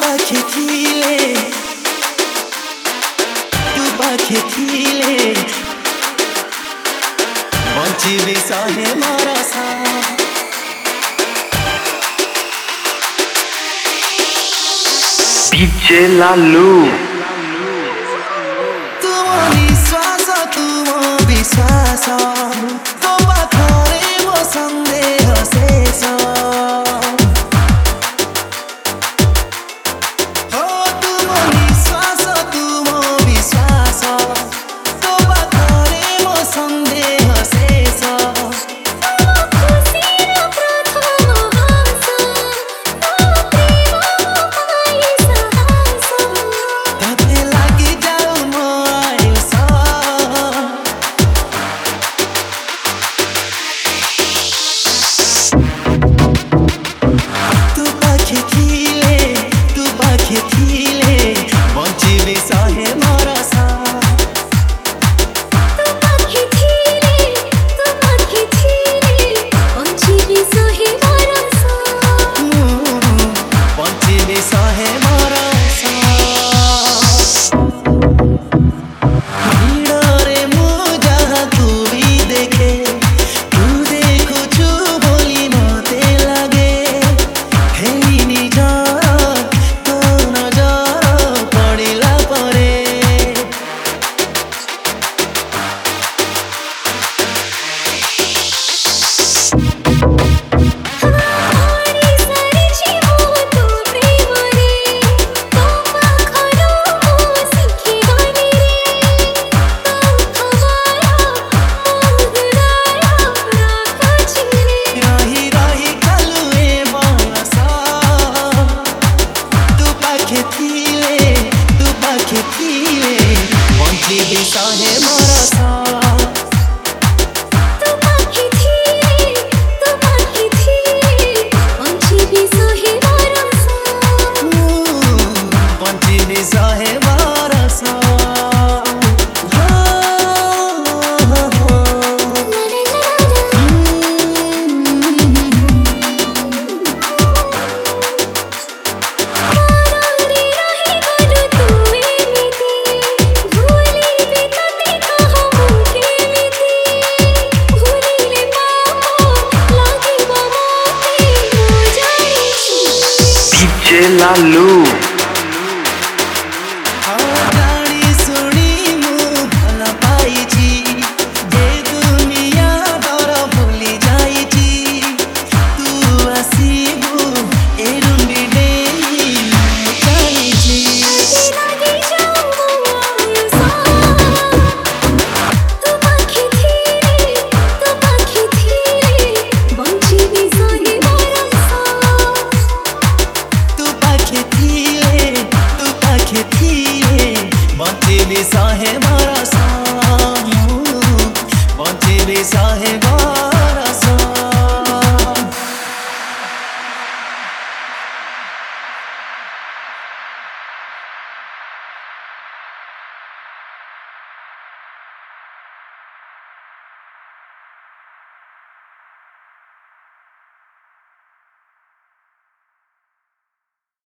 पाखे थिले बंचिबे सहे मोर डीजे लालू तुम निश्वास तुम विश्वास तो पाखरे मो संदेह शेष हो तुम निश्वास तुम विश्वास तो पाखरे मो संदेह शेष बंचिबे सहे मोर बंचिबे सहे मोर डीजे लालू बंचिबे सहे मोर बंचिबे सहे